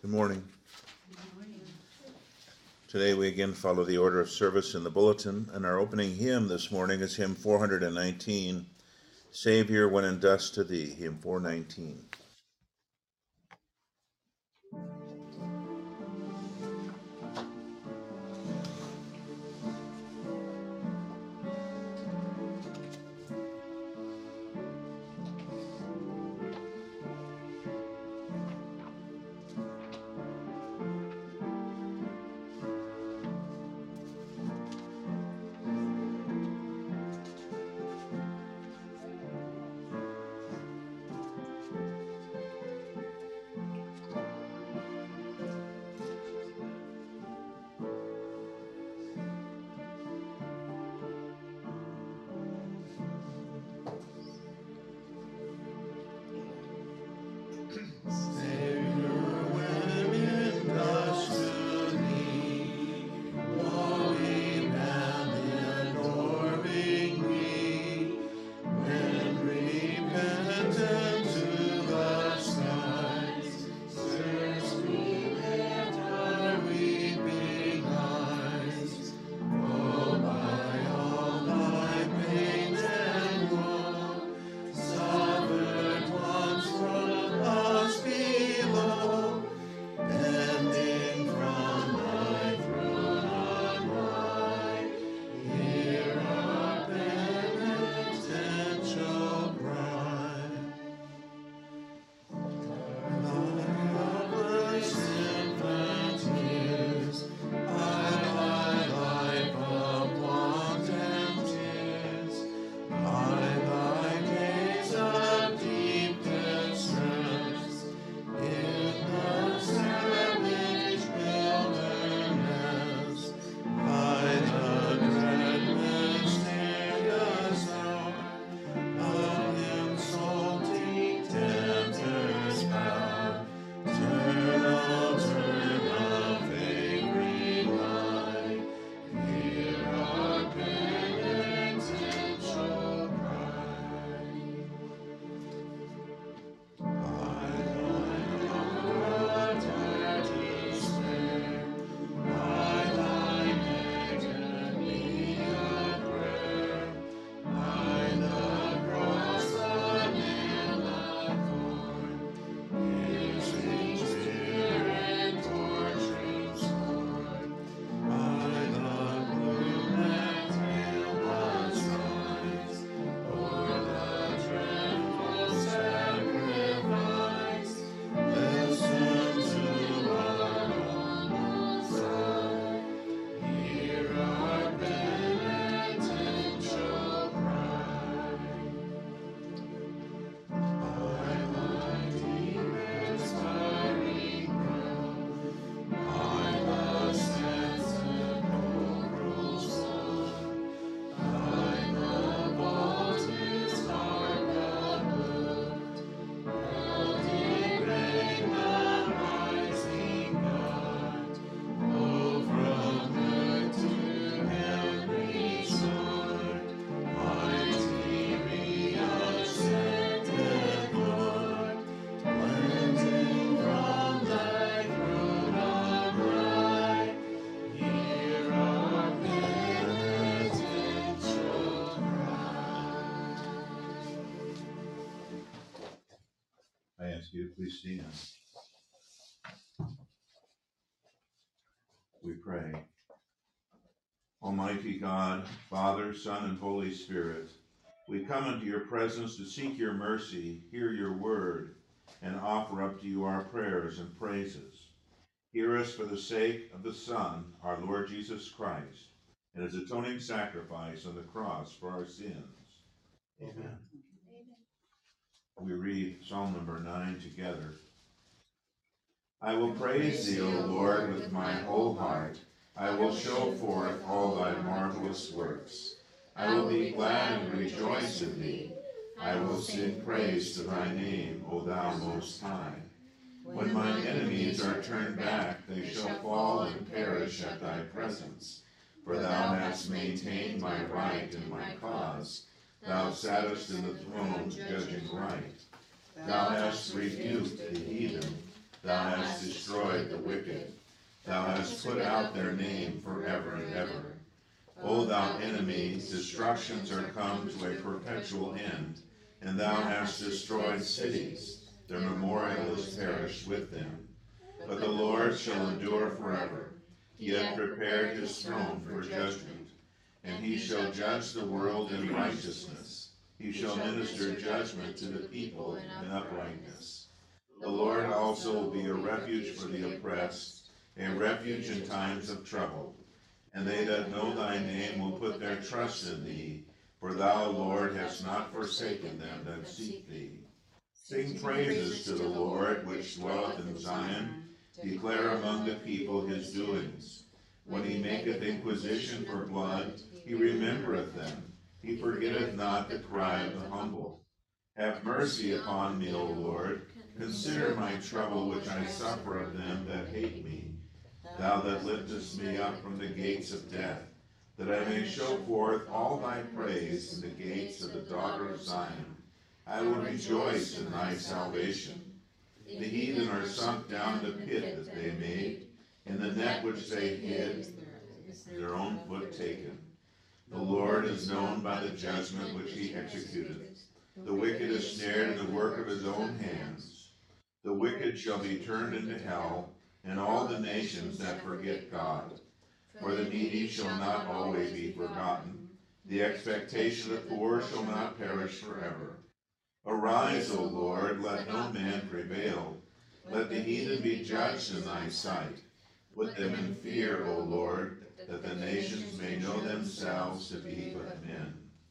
Good morning. Today we again follow the order of service in the bulletin, and our opening hymn this morning is hymn 419, Savior, When in Dust to Thee, hymn 419. I ask you to please stand. We pray. Almighty God, Father, Son, and Holy Spirit, we come into your presence to seek your mercy, hear your word, and offer up to you our prayers and praises. Hear us for the sake of the Son, our Lord Jesus Christ, and his atoning sacrifice on the cross for our sins. Amen. We read Psalm number 9 together. I will praise thee, O Lord, with my whole heart. I will show forth all thy marvelous works. I will be glad and rejoice in thee. I will sing praise to thy name, O thou most high. When mine enemies are turned back, they shall fall and perish at thy presence. For thou hast maintained my right and my cause. Thou sattest in the throne judging right. Thou hast rebuked the heathen. Thou hast destroyed the wicked. Thou hast put out their name forever and ever. O thou enemy, destructions are come to a perpetual end, and thou hast destroyed cities. Their memorial is perished with them. But the Lord shall endure forever. He hath prepared his throne for judgment, and he shall judge the world in righteousness. He shall minister judgment to the people in uprightness. The Lord also will be a refuge for the oppressed, a refuge in times of trouble. And they that know thy name will put their trust in thee, for thou, Lord, hast not forsaken them that seek thee. Sing praises to the Lord, which dwelleth in Zion. Declare among the people his doings. When he maketh inquisition for blood, he remembereth them. He forgetteth not the cry of the humble. Have mercy upon me, O Lord. Consider my trouble which I suffer of them that hate me. Thou that liftest me up from the gates of death, that I may show forth all thy praise in the gates of the daughter of Zion. I will rejoice in thy salvation. The heathen are sunk down in the pit that they made, in the net which they hid, their own foot taken. The Lord is known by the judgment which he executeth. The wicked is snared in the work of his own hands. The wicked shall be turned into hell, and all the nations that forget God. For the needy shall not always be forgotten. The expectation of the poor shall not perish forever. Arise, O Lord, let no man prevail. Let the heathen be judged in thy sight. Put them in fear, O Lord, that the nations may know themselves to be but men.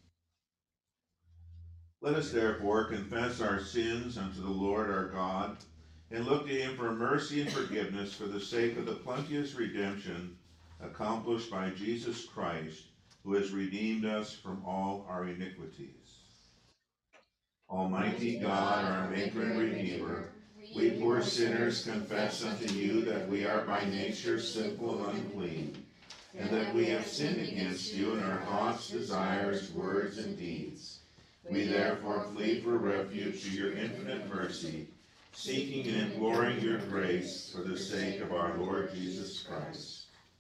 Let us therefore confess our sins unto the Lord our God, and look to him for mercy and forgiveness for the sake of the plenteous redemption accomplished by Jesus Christ, who has redeemed us from all our iniquities. Almighty God, our Maker and Redeemer, we poor sinners confess unto you that we are by nature sinful and unclean, and that we have sinned against you in our thoughts, desires, words, and deeds. We therefore flee for refuge to your infinite mercy, seeking and imploring your grace for the sake of our Lord Jesus Christ.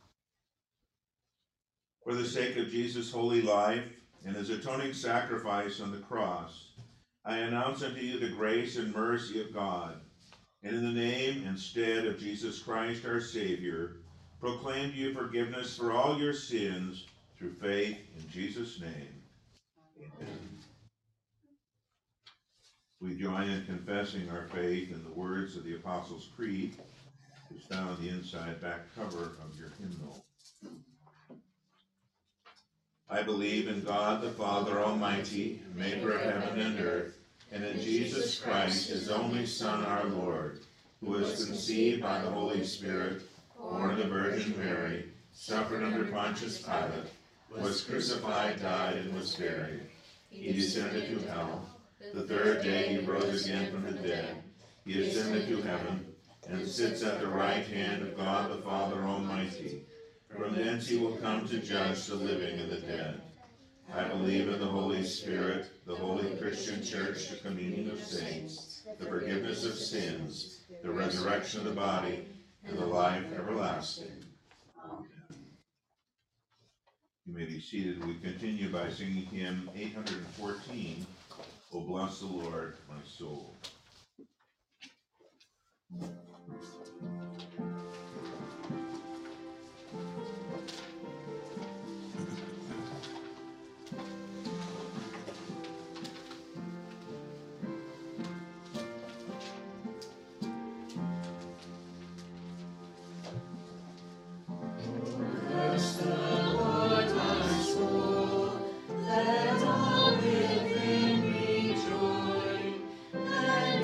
For the sake of Jesus' holy life and his atoning sacrifice on the cross, I announce unto you the grace and mercy of God, and in the name and stead of Jesus Christ our Savior, proclaim to you forgiveness for all your sins through faith in Jesus' name. Amen. We join in confessing our faith in the words of the Apostles' Creed, which is found on the inside back cover of your hymnal. I believe in God the Father Almighty, maker of heaven and earth, and in Jesus Christ, his only Son, our Lord, who was conceived by the Holy Spirit, born of the Virgin Mary, suffered under Pontius Pilate, was crucified, died, and was buried. He descended to hell. The third day he rose again from the dead. He ascended to heaven, and sits at the right hand of God the Father Almighty. From thence he will come to judge the living and the dead. I believe in the Holy Spirit, the holy Christian Church, the communion of saints, the forgiveness of sins, the resurrection of the body, and the life everlasting. Amen. You may be seated. We continue by singing hymn 814, O bless the Lord, my soul. Let all living rejoice, and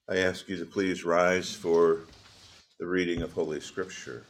I ask you to please rise for the reading of Holy Scripture.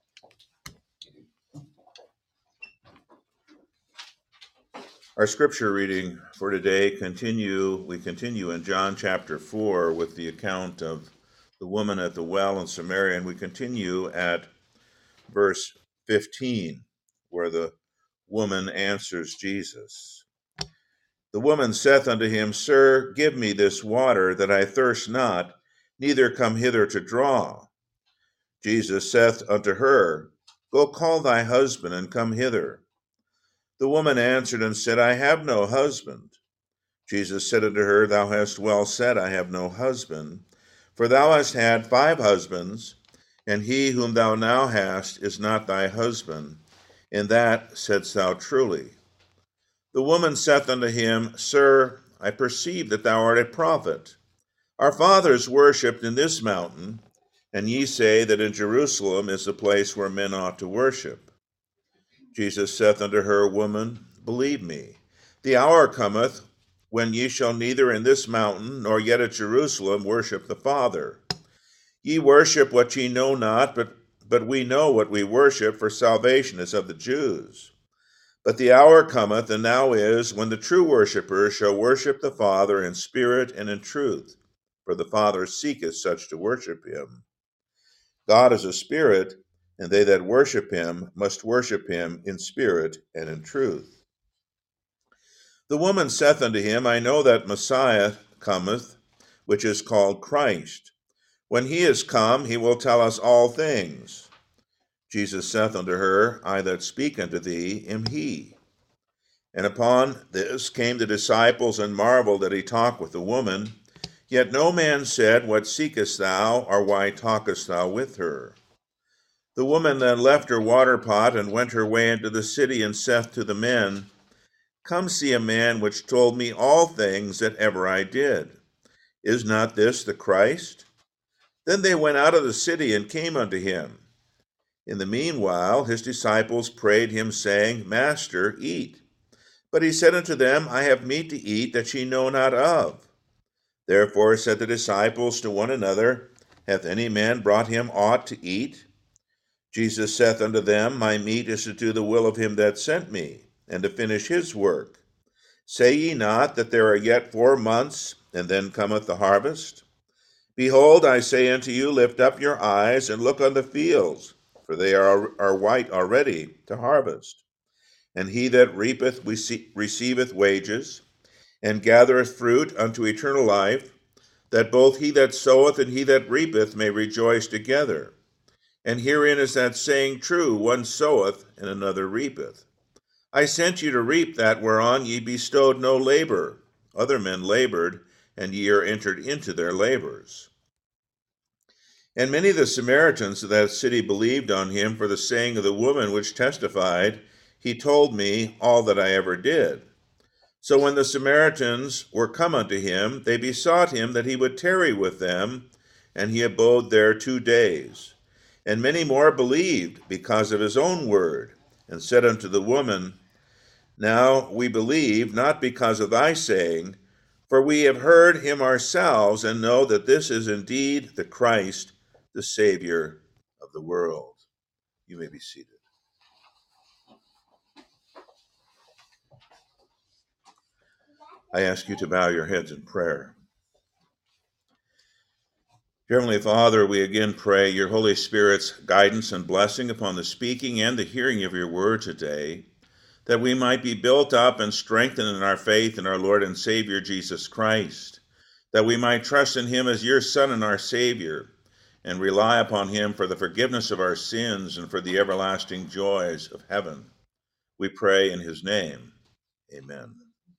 Our scripture reading for today we continue in John chapter 4 with the account of the woman at the well in Samaria, and we continue at verse 15, where the woman answers Jesus. The woman saith unto him, Sir, give me this water, that I thirst not, neither come hither to draw. Jesus saith unto her, Go call thy husband, and come hither. The woman answered and said, I have no husband. Jesus said unto her, Thou hast well said, I have no husband. For thou hast had 5 husbands, and he whom thou now hast is not thy husband. In that saidst thou truly. The woman saith unto him, Sir, I perceive that thou art a prophet. Our fathers worshipped in this mountain, and ye say that in Jerusalem is the place where men ought to worship. Jesus saith unto her, Woman, believe me, the hour cometh when ye shall neither in this mountain nor yet at Jerusalem worship the Father. Ye worship what ye know not, but we know what we worship, for salvation is of the Jews. But the hour cometh, and now is, when the true worshippers shall worship the Father in spirit and in truth, for the Father seeketh such to worship him. God is a spirit, and they that worship him must worship him in spirit and in truth. The woman saith unto him, I know that Messiah cometh, which is called Christ. When he is come, he will tell us all things. Jesus saith unto her, I that speak unto thee am he. And upon this came the disciples and marveled that he talked with the woman. Yet no man said, What seekest thou, or why talkest thou with her? The woman then left her water pot and went her way into the city, and saith to the men, Come see a man which told me all things that ever I did. Is not this the Christ? Then they went out of the city and came unto him. In the meanwhile his disciples prayed him, saying, Master, eat. But he said unto them, I have meat to eat that ye know not of. Therefore said the disciples to one another, Hath any man brought him aught to eat? Jesus saith unto them, My meat is to do the will of him that sent me, and to finish his work. Say ye not that there are yet 4 months, and then cometh the harvest? Behold, I say unto you, lift up your eyes, and look on the fields, for they are white already to harvest. And he that reapeth receiveth wages, and gathereth fruit unto eternal life, that both he that soweth and he that reapeth may rejoice together. And herein is that saying true, one soweth and another reapeth. I sent you to reap that whereon ye bestowed no labor. Other men labored, and ye are entered into their labors. And many of the Samaritans of that city believed on him for the saying of the woman, which testified, He told me all that I ever did. So when the Samaritans were come unto him, they besought him that he would tarry with them, and he abode there 2 days. And many more believed because of his own word, and said unto the woman, Now we believe, not because of thy saying, for we have heard him ourselves, and know that this is indeed the Christ, the Savior of the world. You may be seated. I ask you to bow your heads in prayer. Heavenly Father, we again pray your Holy Spirit's guidance and blessing upon the speaking and the hearing of your word today, that we might be built up and strengthened in our faith in our Lord and Savior Jesus Christ, that we might trust in him as your Son and our Savior, and rely upon him for the forgiveness of our sins and for the everlasting joys of heaven. We pray in his name. Amen.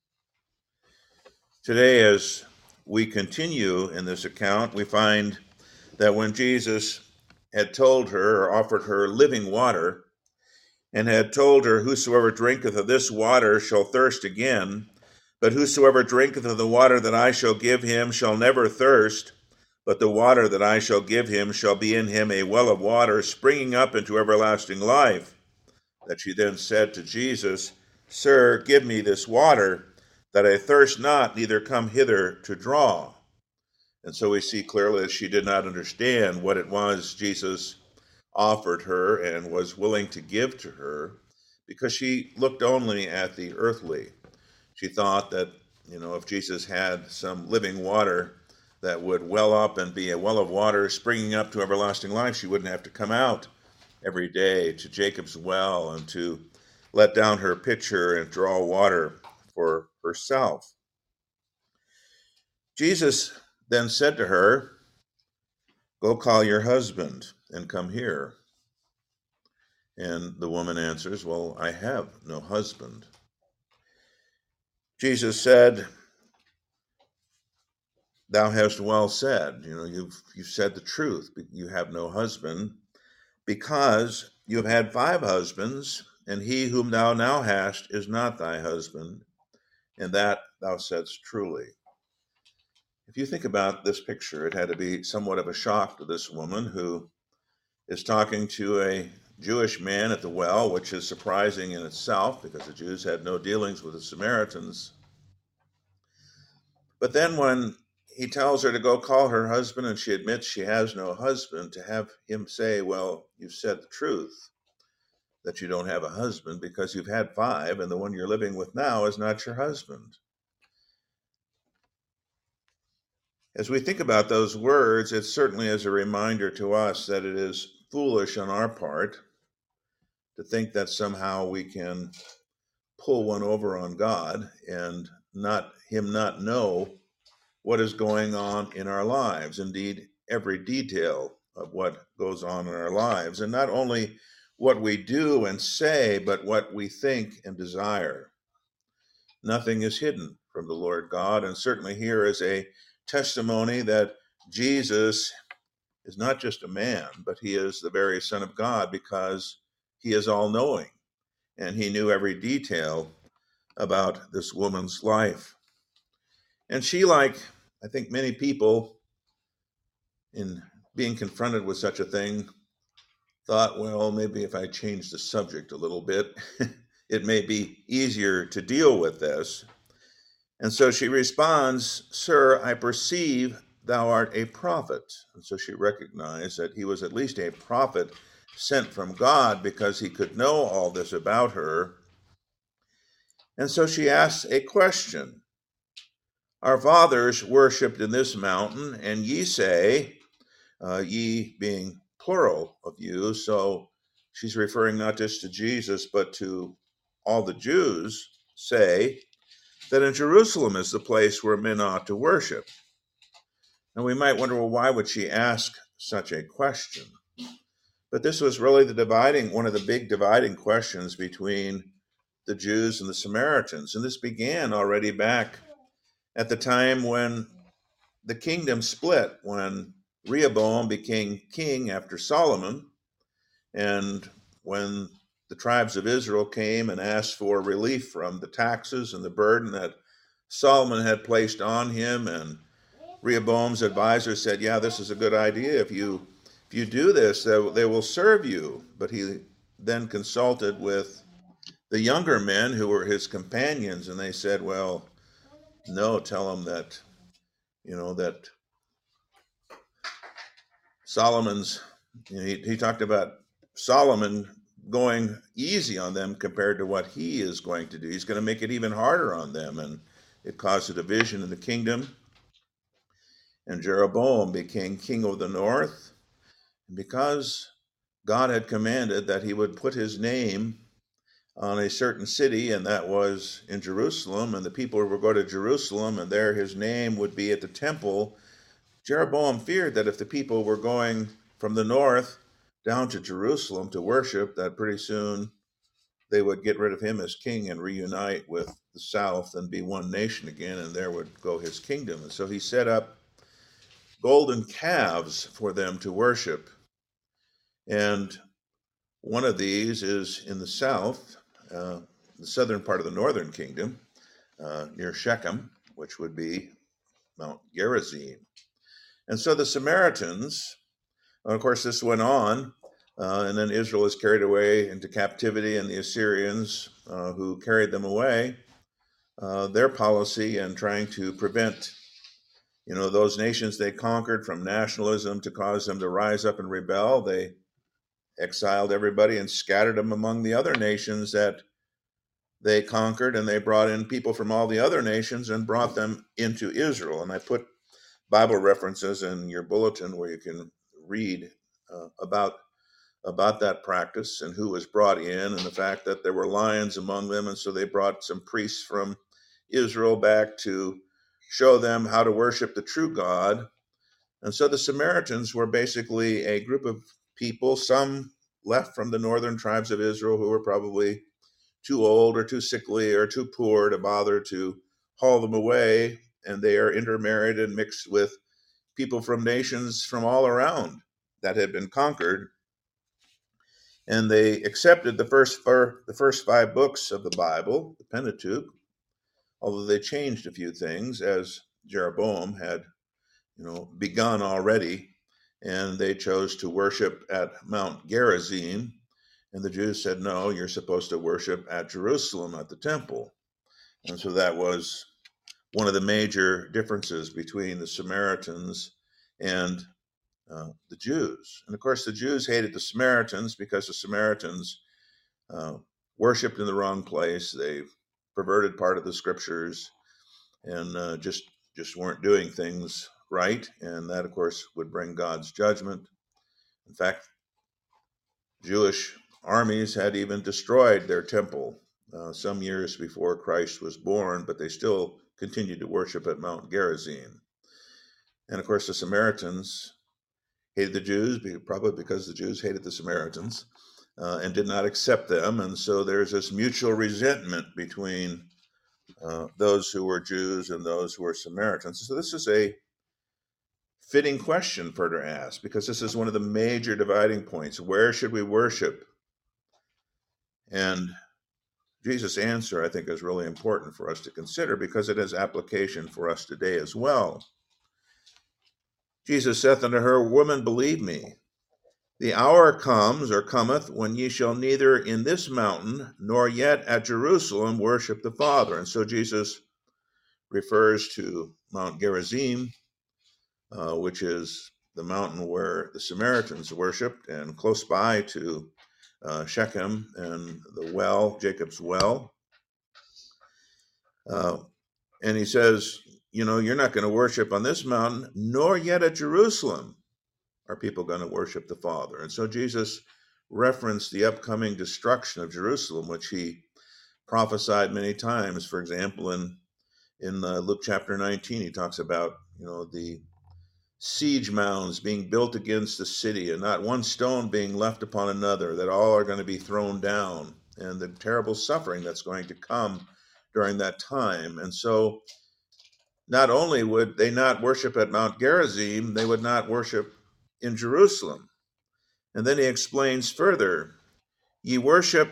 Today, as we continue in this account, we find that when Jesus had told her, or offered her living water, and had told her, Whosoever drinketh of this water shall thirst again, but whosoever drinketh of the water that I shall give him shall never thirst, but the water that I shall give him shall be in him a well of water springing up into everlasting life. That she then said to Jesus, Sir, give me this water, that I thirst not, neither come hither to draw. And so we see clearly that she did not understand what it was Jesus offered her and was willing to give to her, because she looked only at the earthly. She thought that, if Jesus had some living water that would well up and be a well of water springing up to everlasting life, she wouldn't have to come out every day to Jacob's well and to let down her pitcher and draw water for herself. Jesus then said to her, "Go call your husband and come here." And the woman answers, "Well, I have no husband." Jesus said, "Thou hast well said. You've said the truth. You have no husband, because you have had 5 husbands, and he whom thou now hast is not thy husband, and that thou saidst truly." If you think about this picture, it had to be somewhat of a shock to this woman who is talking to a Jewish man at the well, which is surprising in itself because the Jews had no dealings with the Samaritans. But then when he tells her to go call her husband and she admits she has no husband, to have him say, "Well, you've said the truth, that you don't have a husband because you've had 5 and the one you're living with now is not your husband." As we think about those words, it certainly is a reminder to us that it is foolish on our part to think that somehow we can pull one over on God and not know what is going on in our lives. Indeed, every detail of what goes on in our lives, and not only what we do and say, but what we think and desire. Nothing is hidden from the Lord God, and certainly here is a testimony that Jesus is not just a man, but he is the very Son of God, because he is all-knowing, and he knew every detail about this woman's life. And she, like I think many people, in being confronted with such a thing, thought, well, maybe if I change the subject a little bit, it may be easier to deal with this. And so she responds, "Sir, I perceive thou art a prophet." And so she recognized that he was at least a prophet sent from God, because he could know all this about her. And so she asks a question. "Our fathers worshipped in this mountain, and ye say," ye being plural of you, so she's referring not just to Jesus, but to all the Jews, "say that in Jerusalem is the place where men ought to worship." And we might wonder, well, why would she ask such a question? But this was really one of the big dividing questions between the Jews and the Samaritans. And this began already back at the time when the kingdom split, when Rehoboam became king after Solomon, and when the tribes of Israel came and asked for relief from the taxes and the burden that Solomon had placed on him. And Rehoboam's advisor said, "Yeah, this is a good idea. If you do this, they will serve you." But he then consulted with the younger men who were his companions, and they said, "Well, no, tell them that, that Solomon's," he talked about Solomon going easy on them compared to what he is going to do. He's going to make it even harder on them. And it caused a division in the kingdom. And Jeroboam became king of the north, because God had commanded that he would put his name on a certain city, and that was in Jerusalem, and the people would go to Jerusalem, and there his name would be at the temple. Jeroboam feared that if the people were going from the north down to Jerusalem to worship, that pretty soon they would get rid of him as king and reunite with the south and be one nation again, and there would go his kingdom. And so he set up golden calves for them to worship. And one of these is in the south, the southern part of the northern kingdom, near Shechem, which would be Mount Gerizim. And so the Samaritans, of course, this went on, and then Israel is carried away into captivity, and the Assyrians, who carried them away, their policy in trying to prevent those nations they conquered, from nationalism to cause them to rise up and rebel, they exiled everybody and scattered them among the other nations that they conquered, and they brought in people from all the other nations and brought them into Israel. And I put Bible references in your bulletin where you can read about that practice and who was brought in, and the fact that there were lions among them, and so they brought some priests from Israel back to show them how to worship the true God. And so the Samaritans were basically a group of people, some left from the northern tribes of Israel who were probably too old or too sickly or too poor to bother to haul them away, and they are intermarried and mixed with people from nations from all around that had been conquered. And they accepted the first 5 books of the Bible, the Pentateuch, although they changed a few things as Jeroboam had begun already, and they chose to worship at Mount Gerizim, and the Jews said, no, you're supposed to worship at Jerusalem at the temple. And so that was one of the major differences between the Samaritans and the Jews. And of course, the Jews hated the Samaritans because the Samaritans worshipped in the wrong place. They perverted part of the scriptures and just weren't doing things right. And that, of course, would bring God's judgment. In fact, Jewish armies had even destroyed their temple some years before Christ was born, but they still continued to worship at Mount Gerizim. And of course, the Samaritans hated the Jews, probably because the Jews hated the Samaritans and did not accept them. And so there's this mutual resentment between those who were Jews and those who were Samaritans. So this is a fitting question for her to ask, because this is one of the major dividing points. Where should we worship? And Jesus' answer, I think, is really important for us to consider because it has application for us today as well. Jesus saith unto her, Woman, believe me, the hour comes or cometh when ye shall neither in this mountain nor yet at Jerusalem worship the Father. And so Jesus refers to Mount Gerizim, which is the mountain where the Samaritans worshiped, and close by to Shechem and the well, Jacob's well. And he says, you're not going to worship on this mountain, nor yet at Jerusalem are people going to worship the Father. And so Jesus referenced the upcoming destruction of Jerusalem, which he prophesied many times. For example, in Luke chapter 19, he talks about, the siege mounds being built against the city and not one stone being left upon another, that all are going to be thrown down, and the terrible suffering that's going to come during that time. And so not only would they not worship at Mount Gerizim, they would not worship in Jerusalem. And then he explains further, ye worship,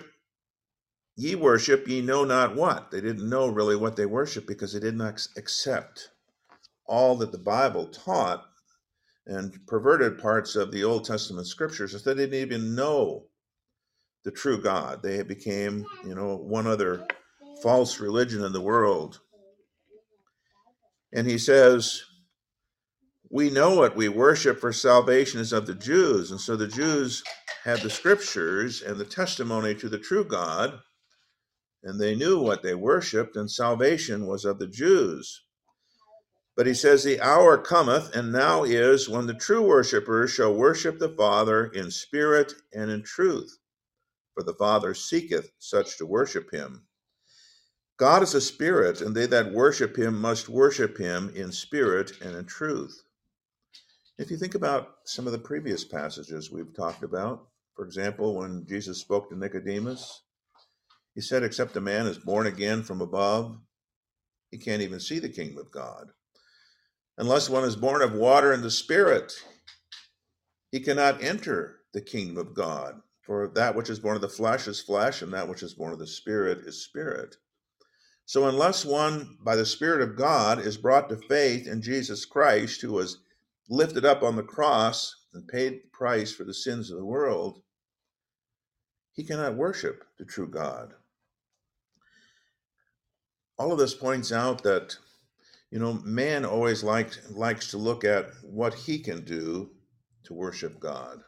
ye know not what. They didn't know really what they worshiped because they did not accept all that the Bible taught, and perverted parts of the Old Testament scriptures, so they didn't even know the true God. They became, one other false religion in the world. And he says, we know what we worship, for salvation is of the Jews. And so the Jews had the scriptures and the testimony to the true God, and they knew what they worshiped, and salvation was of the Jews. But he says, the hour cometh, and now is, when the true worshipers shall worship the Father in spirit and in truth. For the Father seeketh such to worship him. God is a spirit, and they that worship him must worship him in spirit and in truth. If you think about some of the previous passages we've talked about, for example, when Jesus spoke to Nicodemus, he said, except a man is born again from above, he can't even see the kingdom of God. Unless one is born of water and the Spirit, he cannot enter the kingdom of God. For that which is born of the flesh is flesh, and that which is born of the Spirit is spirit. So unless one, by the Spirit of God, is brought to faith in Jesus Christ, who was lifted up on the cross and paid the price for the sins of the world, he cannot worship the true God. All of this points out that Man always likes to look at what he can do to worship God.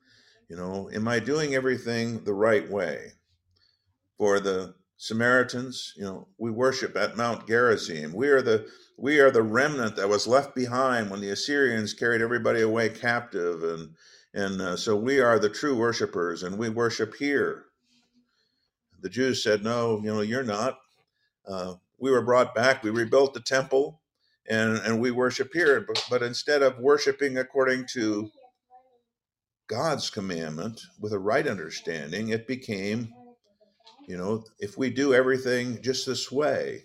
Am I doing everything the right way? For the Samaritans, we worship at Mount Gerizim. We are the remnant that was left behind when the Assyrians carried everybody away captive, and so we are the true worshipers, and we worship here. The Jews said, "No, you're not. We were brought back. We rebuilt the temple, and we worship here." But instead of worshiping according to God's commandment with a right understanding, it became, if we do everything just this way,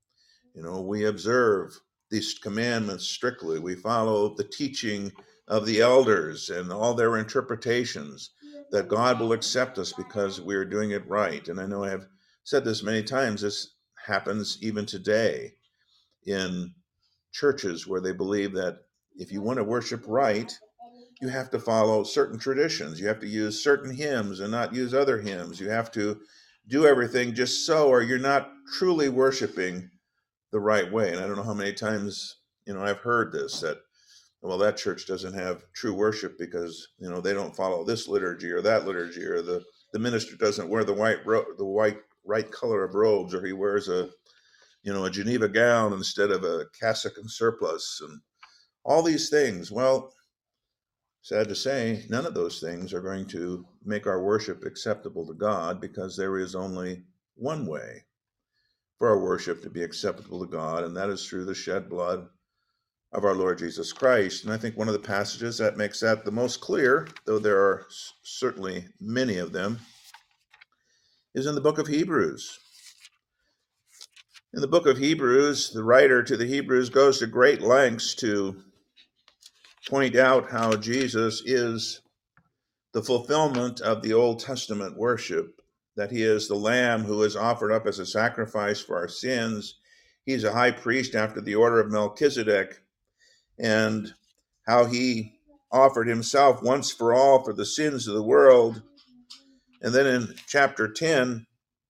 we observe these commandments strictly, we follow the teaching of the elders and all their interpretations, that God will accept us because we're doing it right. And I know I have said this many times, this happens even today in churches where they believe that if you want to worship right, you have to follow certain traditions. You have to use certain hymns and not use other hymns. You have to do everything just so, or you're not truly worshiping the right way. And I don't know how many times, I've heard this, that, well, that church doesn't have true worship because, they don't follow this liturgy or that liturgy, or the minister doesn't wear the right color of robes, or he wears a Geneva gown instead of a cassock and surplice, and all these things. Well, sad to say, none of those things are going to make our worship acceptable to God, because there is only one way for our worship to be acceptable to God, and that is through the shed blood of our Lord Jesus Christ. And I think one of the passages that makes that the most clear, though there are certainly many of them, is in the book of Hebrews. In the book of Hebrews, the writer to the Hebrews goes to great lengths to point out how Jesus is the fulfillment of the Old Testament worship, that he is the Lamb who is offered up as a sacrifice for our sins. He's a high priest after the order of Melchizedek, and how he offered himself once for all for the sins of the world. And then in chapter 10,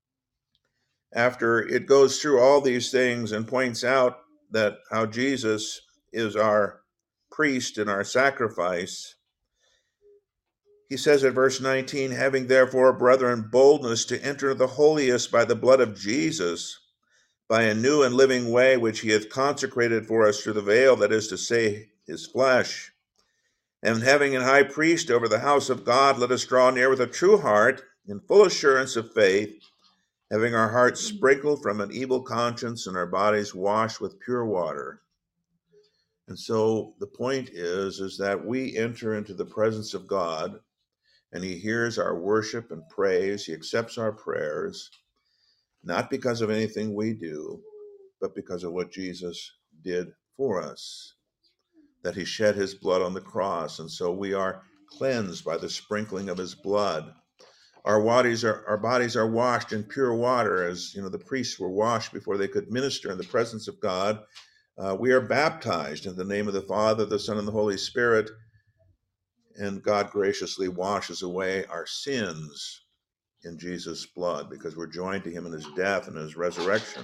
after it goes through all these things and points out that how Jesus is our priest and our sacrifice, he says at verse 19, "Having therefore, brethren, boldness to enter the holiest by the blood of Jesus, by a new and living way which he hath consecrated for us through the veil, that is to say, his flesh. And having an high priest over the house of God, let us draw near with a true heart, in full assurance of faith, having our hearts sprinkled from an evil conscience and our bodies washed with pure water." And so the point is that we enter into the presence of God, and he hears our worship and praise. He accepts our prayers, not because of anything we do, but because of what Jesus did for us, that he shed his blood on the cross. And so we are cleansed by the sprinkling of his blood. Our bodies are washed in pure water, as the priests were washed before they could minister in the presence of God. We are baptized in the name of the Father, the Son, and the Holy Spirit, and God graciously washes away our sins in Jesus' blood, because we're joined to him in his death and his resurrection.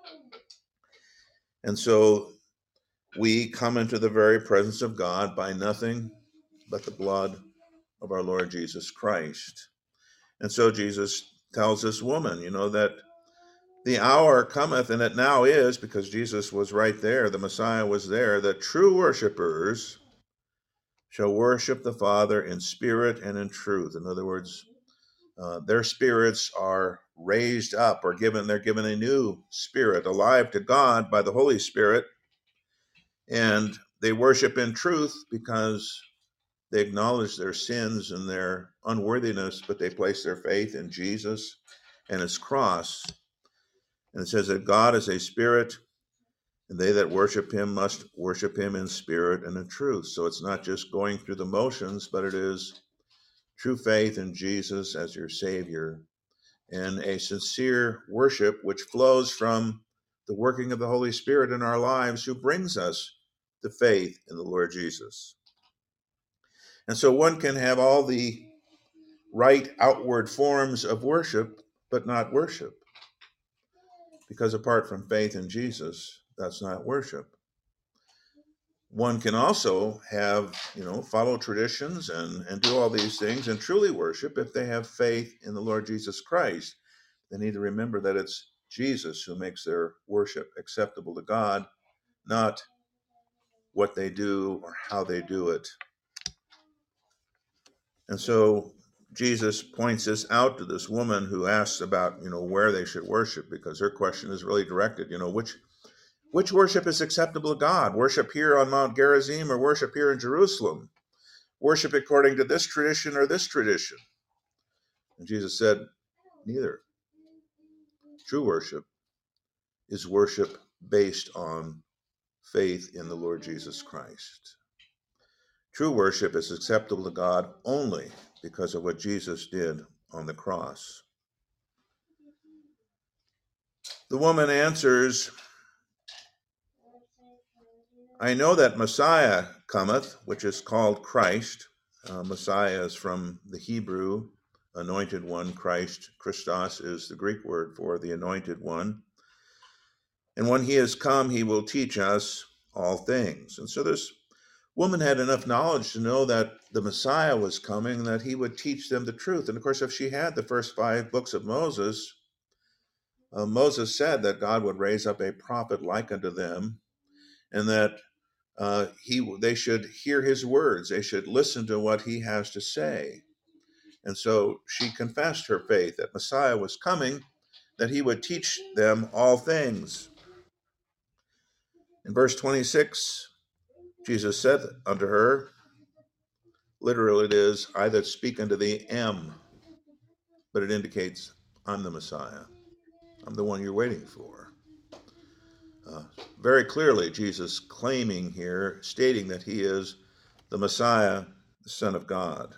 And so we come into the very presence of God by nothing but the blood of our Lord Jesus Christ. And so Jesus tells this woman, that the hour cometh, and it now is, because Jesus was right there, the Messiah was there, that true worshipers shall worship the Father in spirit and in truth. In other words, their spirits are raised up, or they're given a new spirit, alive to God by the Holy Spirit, and they worship in truth because they acknowledge their sins and their unworthiness, but they place their faith in Jesus and his cross. And it says that God is a spirit, and they that worship him must worship him in spirit and in truth. So it's not just going through the motions, but it is true faith in Jesus as your Savior, and a sincere worship which flows from the working of the Holy Spirit in our lives, who brings us to faith in the Lord Jesus. And so one can have all the right outward forms of worship, but not worship, because apart from faith in Jesus, That's not worship. One can also have, follow traditions and do all these things and truly worship if they have faith in the Lord Jesus Christ. They need to remember that it's Jesus who makes their worship acceptable to God, not what they do or how they do it. And so Jesus points this out to this woman who asks about, where they should worship, because her question is really directed, which worship is acceptable to God? Worship here on Mount Gerizim or worship here in Jerusalem? Worship according to this tradition or this tradition? And Jesus said, neither. True worship is worship based on faith in the Lord Jesus Christ. True worship is acceptable to God only because of what Jesus did on the cross. The woman answers, I know that Messiah cometh, which is called Christ. Messiah is from the Hebrew, anointed one. Christos is the Greek word for the anointed one. And when he has come, he will teach us all things. And so this woman had enough knowledge to know that the Messiah was coming, that he would teach them the truth. And of course, if she had the first 5 books of Moses, Moses said that God would raise up a prophet like unto them, and that they should hear his words. They should listen to what he has to say. And so she confessed her faith that Messiah was coming, that he would teach them all things. In verse 26, Jesus said unto her, literally it is, I that speak unto thee am, but it indicates I'm the Messiah. I'm the one you're waiting for. Very clearly, Jesus claiming here, stating that he is the Messiah, the Son of God.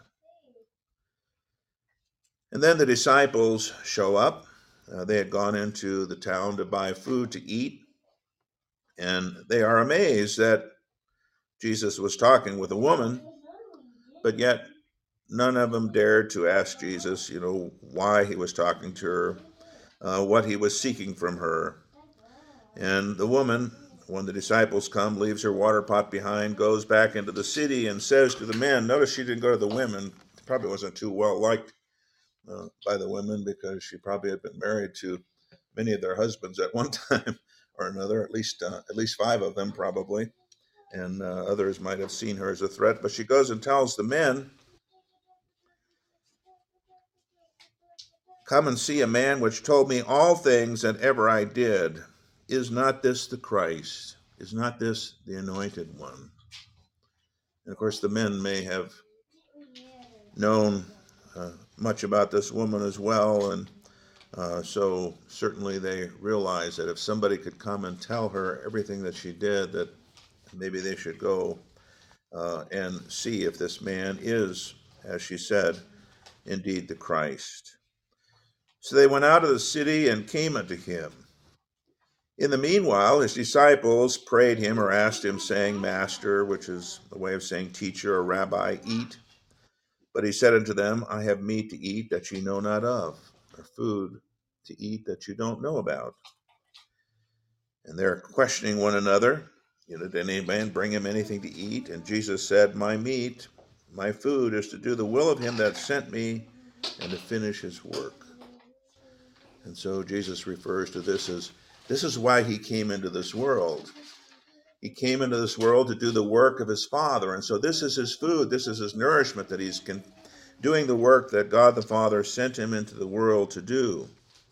And then the disciples show up. They had gone into the town to buy food to eat, and they are amazed that Jesus was talking with a woman, but yet none of them dared to ask Jesus, why he was talking to her, what he was seeking from her. And the woman, when the disciples come, leaves her water pot behind, goes back into the city and says to the men, notice she didn't go to the women, probably wasn't too well liked by the women because she probably had been married to many of their husbands at one time or another, at least 5 of them probably, and others might have seen her as a threat. But she goes and tells the men, come and see a man which told me all things that ever I did. Is not this the Christ? Is not this the anointed one? And of course, the men may have known much about this woman as well, and so certainly they realized that if somebody could come and tell her everything that she did, that maybe they should go and see if this man is, as she said, indeed the Christ. So they went out of the city and came unto him. In the meanwhile, his disciples prayed him or asked him, saying, Master, which is a way of saying teacher or rabbi, eat. But he said unto them, I have meat to eat that ye know not of, or food to eat that you don't know about. And they're questioning one another, did any man bring him anything to eat? And Jesus said, my meat, my food is to do the will of him that sent me and to finish his work. And so Jesus refers to this is why he came into this world. He came into this world to do the work of his Father. And so this is his food. This is his nourishment, that he's doing the work that God the Father sent him into the world to do.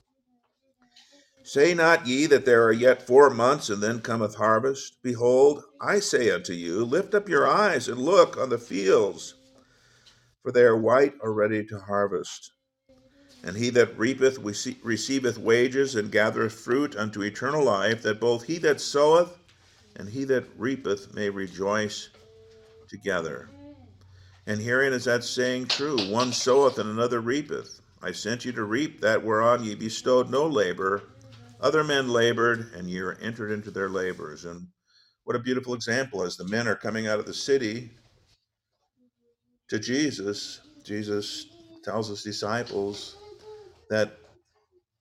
Say not ye that there are yet 4 months, and then cometh harvest? Behold, I say unto you, lift up your eyes and look on the fields, for they are white already to harvest. And he that reapeth receiveth wages, and gathereth fruit unto eternal life, that both he that soweth and he that reapeth may rejoice together. And herein is that saying true, one soweth and another reapeth. I sent you to reap that whereon ye bestowed no labor. Other men labored, and ye are entered into their labors. And what a beautiful example, as the men are coming out of the city to Jesus. Jesus tells his disciples that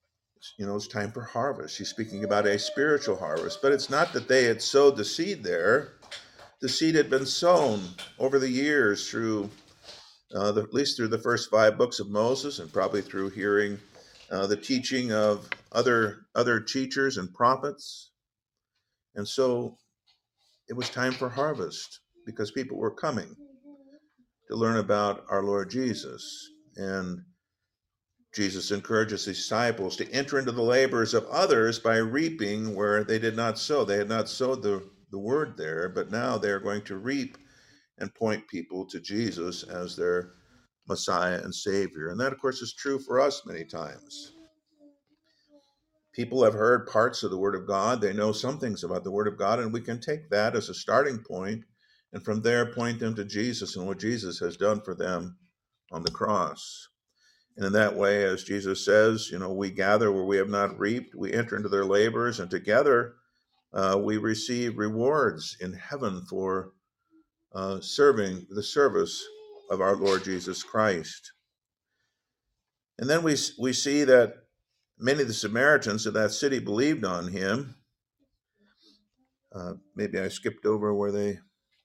it's time for harvest. He's speaking about a spiritual harvest, but it's not that they had sowed the seed there. The seed had been sown over the years through, at least through the first 5 books of Moses, and probably through hearing the teaching of other teachers and prophets. And so it was time for harvest because people were coming to learn about our Lord Jesus. And Jesus encourages his disciples to enter into the labors of others by reaping where they did not sow. They had not sowed the word there, but now they're going to reap and point people to Jesus as their Messiah and Savior. And that, of course, is true for us many times. People have heard parts of the Word of God. They know some things about the Word of God, and we can take that as a starting point, and from there point them to Jesus and what Jesus has done for them on the cross. And in that way, as Jesus says, we gather where we have not reaped, we enter into their labors, and together we receive rewards in heaven for serving the service of our Lord Jesus Christ. And then we see that many of the Samaritans of that city believed on him. Maybe I skipped over where they...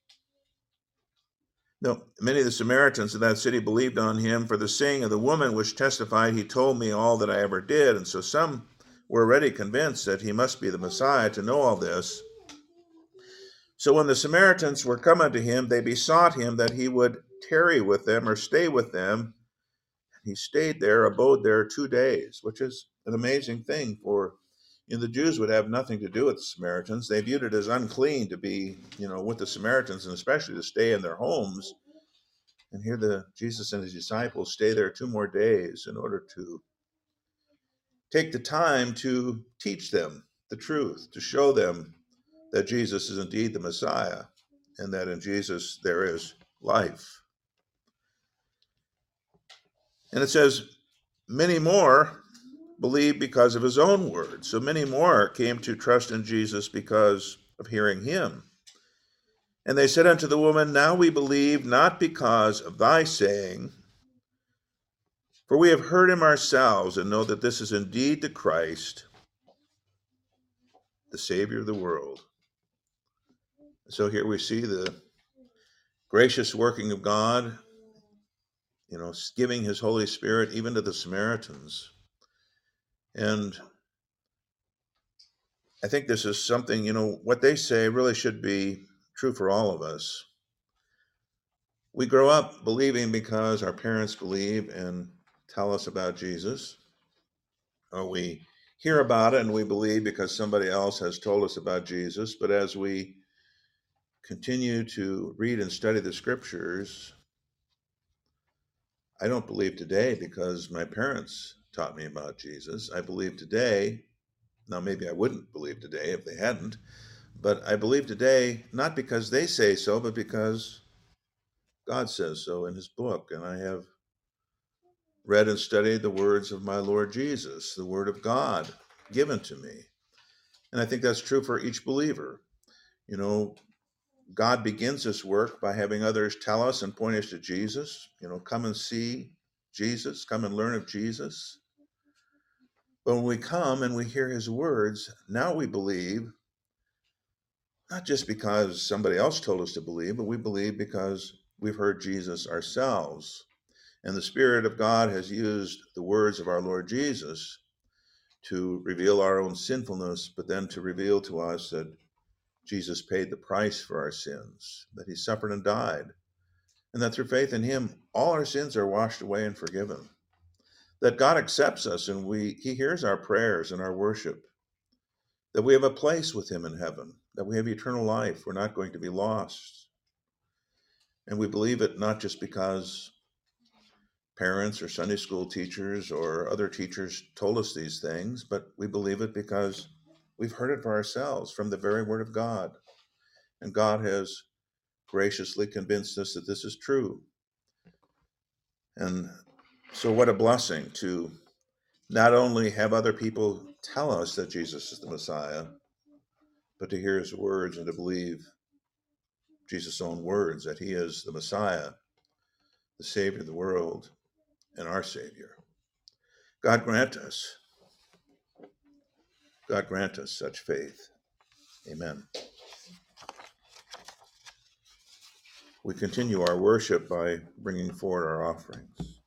No, many of the Samaritans of that city believed on him for the saying of the woman which testified, he told me all that I ever did. And so some were already convinced that he must be the Messiah to know all this. So when the Samaritans were come unto him, they besought him that he would tarry with them or stay with them. He stayed there, abode there 2 days, which is an amazing thing for, the Jews would have nothing to do with the Samaritans. They viewed it as unclean to be, with the Samaritans, and especially to stay in their homes. And here Jesus and his disciples stay there 2 more days in order to take the time to teach them the truth, to show them that Jesus is indeed the Messiah, and that in Jesus there is life. And it says, many more believed because of his own word. So many more came to trust in Jesus because of hearing him. And they said unto the woman, now we believe not because of thy saying, for we have heard him ourselves and know that this is indeed the Christ, the Savior of the world. So here we see the gracious working of God, giving his Holy Spirit even to the Samaritans. And I think this is something, what they say really should be true for all of us. We grow up believing because our parents believe and tell us about Jesus, or we hear about it and we believe because somebody else has told us about Jesus. But as we continue to read and study the scriptures, I don't believe today because my parents taught me about Jesus. I believe today, now maybe I wouldn't believe today if they hadn't, but I believe today not because they say so, but because God says so in his book. And I have read and studied the words of my Lord Jesus, the word of God given to me. And I think that's true for each believer. God begins this work by having others tell us and point us to Jesus. Come and see Jesus, come and learn of Jesus. But when we come and we hear his words, now we believe, not just because somebody else told us to believe, but we believe because we've heard Jesus ourselves. And the Spirit of God has used the words of our Lord Jesus to reveal our own sinfulness, but then to reveal to us that Jesus paid the price for our sins, that he suffered and died, and that through faith in him, all our sins are washed away and forgiven. That God accepts us and he hears our prayers and our worship, that we have a place with him in heaven, that we have eternal life. We're not going to be lost. And we believe it not just because parents or Sunday school teachers or other teachers told us these things, but we believe it because we've heard it for ourselves from the very word of God. And God has graciously convinced us that this is true. And so what a blessing to not only have other people tell us that Jesus is the Messiah, but to hear his words and to believe Jesus' own words, that he is the Messiah, the Savior of the world, and our Savior. God grant us God grant us such faith. Amen. We continue our worship by bringing forward our offerings.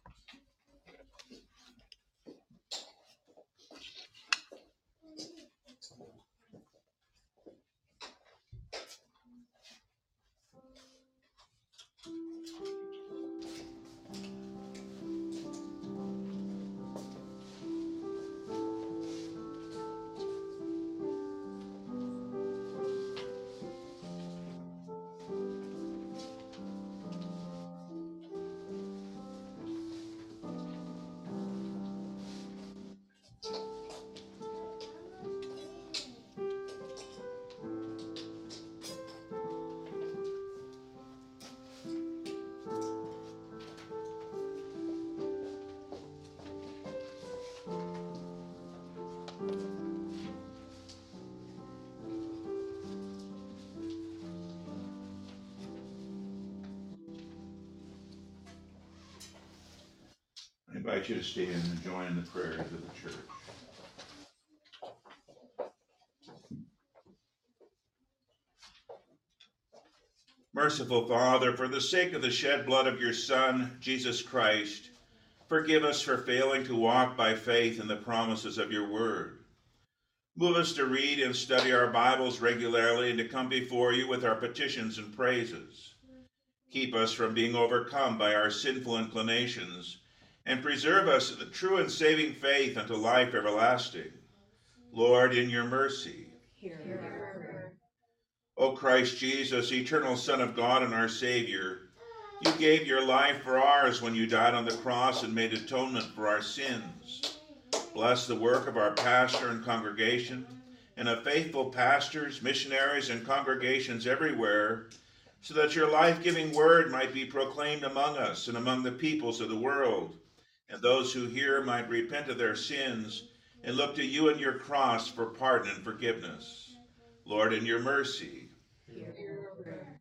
I invite you to stand and join in the prayers of the church. Merciful Father, for the sake of the shed blood of your Son, Jesus Christ, forgive us for failing to walk by faith in the promises of your word. Move us to read and study our Bibles regularly and to come before you with our petitions and praises. Keep us from being overcome by our sinful inclinations, and preserve us in the true and saving faith unto life everlasting. Lord, in your mercy. Hear our prayer. O Christ Jesus, eternal Son of God and our Savior, you gave your life for ours when you died on the cross and made atonement for our sins. Bless the work of our pastor and congregation, and of faithful pastors, missionaries, and congregations everywhere, so that your life-giving word might be proclaimed among us and among the peoples of the world, and those who hear might repent of their sins and look to you and your cross for pardon and forgiveness. Lord, in your mercy. Hear our prayer.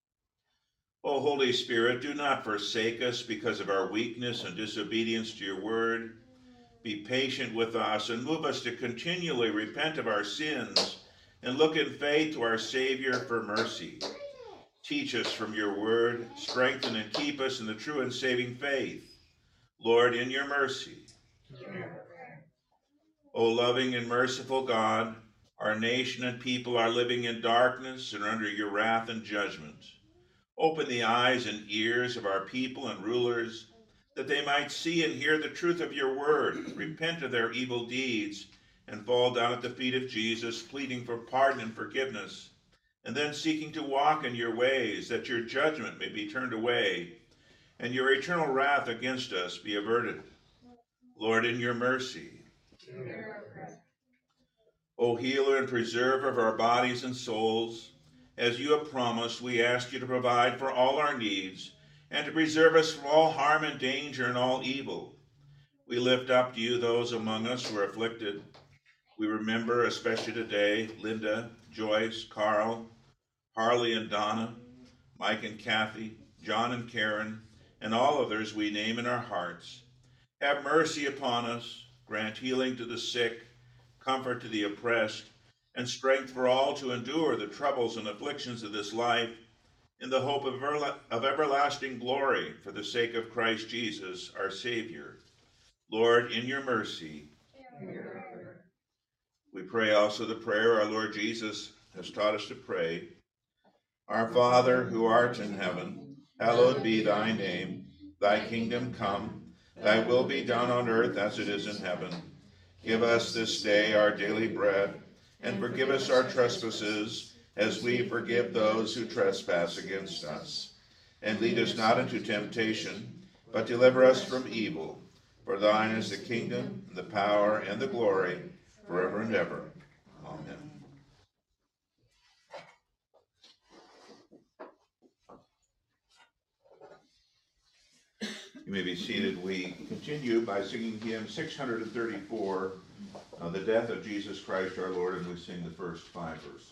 O Holy Spirit, do not forsake us because of our weakness and disobedience to your word. Be patient with us and move us to continually repent of our sins and look in faith to our Savior for mercy. Teach us from your word, strengthen and keep us in the true and saving faith. Lord, in your mercy. Hear our prayer. O loving and merciful God, our nation and people are living in darkness and are under your wrath and judgment. Open the eyes and ears of our people and rulers, that they might see and hear the truth of your word, repent of their evil deeds, and fall down at the feet of Jesus, pleading for pardon and forgiveness, and then seeking to walk in your ways, that your judgment may be turned away, and your eternal wrath against us be averted. Lord, in your mercy. Hear our prayer. O healer and preserver of our bodies and souls, as you have promised, we ask you to provide for all our needs and to preserve us from all harm and danger and all evil. We lift up to you those among us who are afflicted. We remember, especially today, Linda, Joyce, Carl, Harley and Donna, Mike and Kathy, John and Karen, and all others we name in our hearts. Have mercy upon us, grant healing to the sick, comfort to the oppressed, and strength for all to endure the troubles and afflictions of this life, in the hope of everlasting glory, for the sake of Christ Jesus, our Savior. Lord, in your mercy. Hear our prayer. We pray also the prayer our Lord Jesus has taught us to pray. Our Father, who art in heaven, hallowed be thy name. Thy kingdom come, thy will be done on earth as it is in heaven. Give us this day our daily bread, and forgive us our trespasses, as we forgive those who trespass against us. And lead us not into temptation, but deliver us from evil. For thine is the kingdom, and the power, and the glory, forever and ever. Amen. You may be seated. We continue by singing hymn 634, The Death of Jesus Christ our Lord, and we sing the first 5 verses.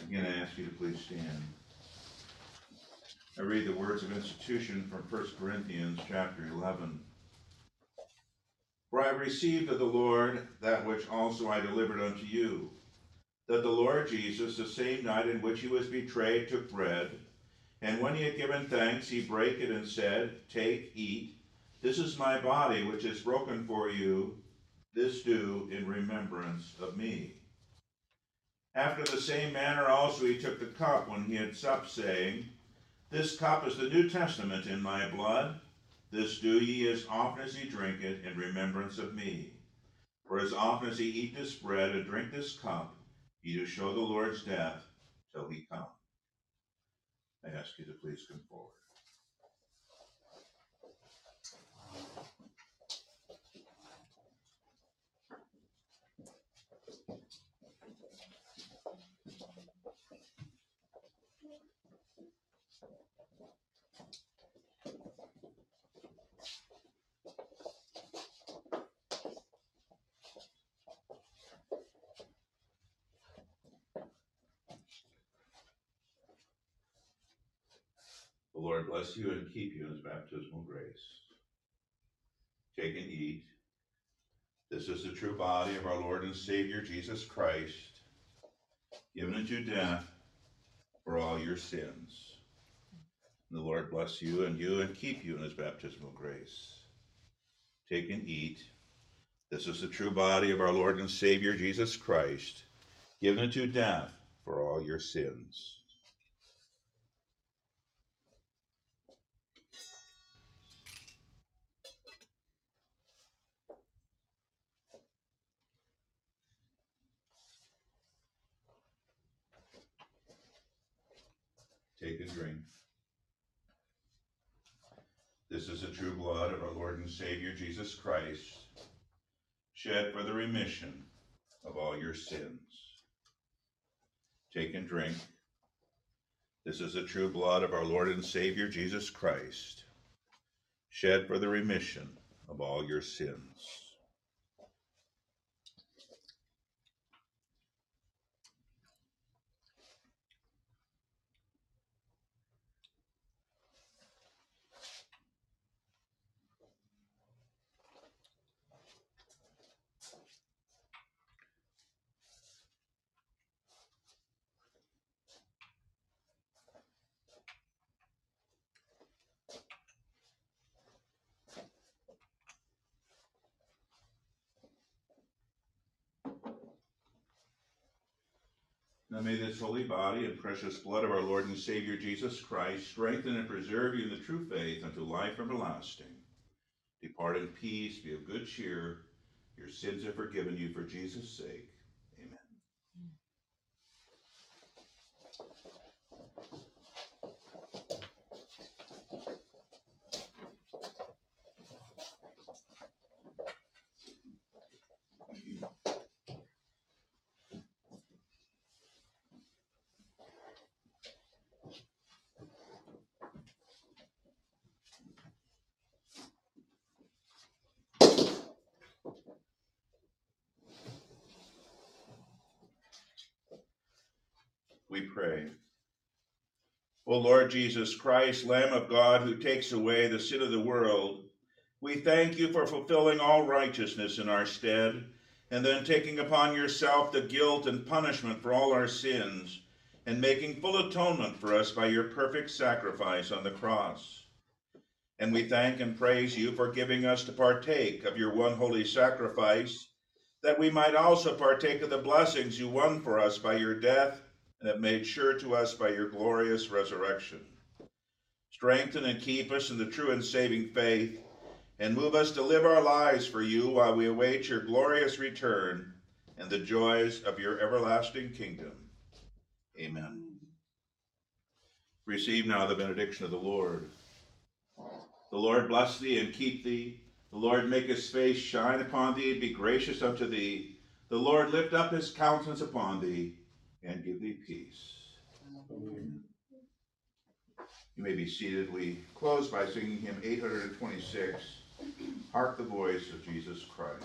Again, I ask you to please stand. I read the words of institution from 1 Corinthians chapter 11. For I received of the Lord that which also I delivered unto you, that the Lord Jesus, the same night in which he was betrayed, took bread, and when he had given thanks, he brake it and said, Take, eat, this is my body which is broken for you, this do in remembrance of me. After the same manner also he took the cup when he had supped, saying, This cup is the New Testament in my blood. This do ye as often as ye drink it in remembrance of me. For as often as ye eat this bread and drink this cup, ye do show the Lord's death till he come. I ask you to please come forward. The Lord bless you and keep you in his baptismal grace. Take and eat. This is the true body of our Lord and Savior Jesus Christ, given unto death for all your sins. And the Lord bless you and keep you in his baptismal grace. Take and eat. This is the true body of our Lord and Savior Jesus Christ, given unto death for all your sins. Take and drink. This is the true blood of our Lord and Savior Jesus Christ, shed for the remission of all your sins. Take and drink. This is the true blood of our Lord and Savior Jesus Christ, shed for the remission of all your sins. Now may this holy body and precious blood of our Lord and Savior Jesus Christ strengthen and preserve you in the true faith unto life everlasting. Depart in peace, be of good cheer. Your sins are forgiven you for Jesus' sake. Amen. We pray. O Lord Jesus Christ, Lamb of God, who takes away the sin of the world, we thank you for fulfilling all righteousness in our stead, and then taking upon yourself the guilt and punishment for all our sins, and making full atonement for us by your perfect sacrifice on the cross. And we thank and praise you for giving us to partake of your one holy sacrifice, that we might also partake of the blessings you won for us by your death, and have made sure to us by your glorious resurrection. Strengthen and keep us in the true and saving faith, and move us to live our lives for you while we await your glorious return and the joys of your everlasting kingdom. Amen. Receive now the benediction of the Lord. The Lord bless thee and keep thee. The Lord make his face shine upon thee and be gracious unto thee. The Lord lift up his countenance upon thee and give thee peace. Amen. You may be seated. We close by singing hymn 826, Hark the Voice of Jesus Christ.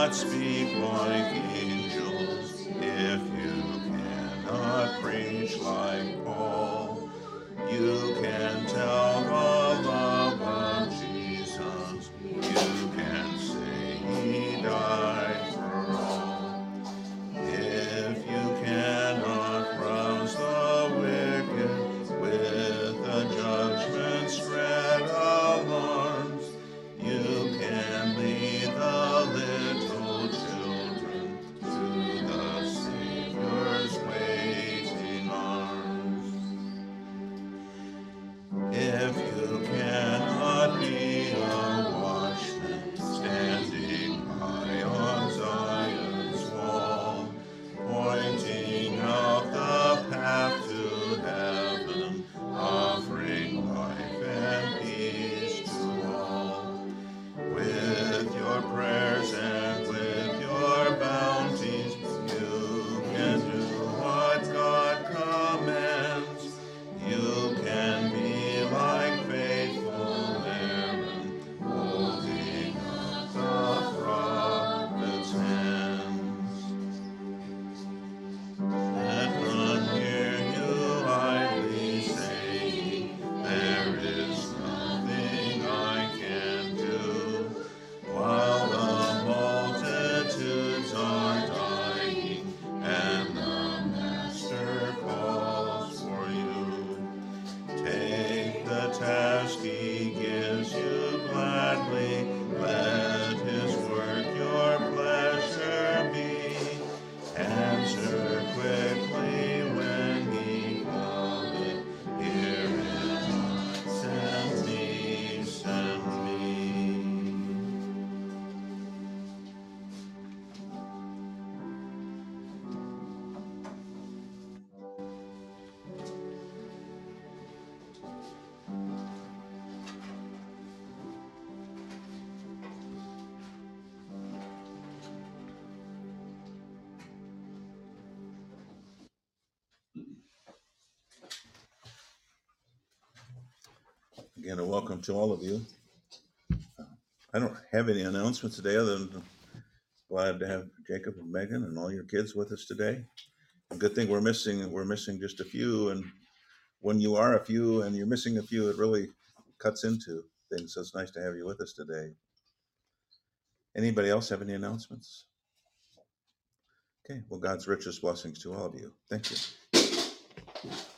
cannot speak like angels, if you cannot preach like Paul, you can tell the love of Jesus. You can say he died for all. If you cannot rouse the wicked with the judgment spread alarms, you can lead the little children to the Savior's waiting arms. If you cannot be a watchman standing high on Zion's wall, pointing out the path to heaven, offering life and peace to all, with your prayers and with your bounties, you can do what God commands. You can be like faithful Aaron, holding up the prophet's hands. Let none hear you idly saying, there is nothing I can do, while the multitudes are dying and the Master calls for you. Take the task he gives you gladly, let his work your pleasure be. Answer quickly when he calleth, here am I, send me, send me. Again, a welcome to all of you. I don't have any announcements today other than glad to have Jacob and Megan and all your kids with us today. A good thing we're missing just a few, and when you are a few and you're missing a few, it really cuts into things. So it's nice to have you with us today. Anybody else have any announcements? Okay, well, God's richest blessings to all of you. Thank you.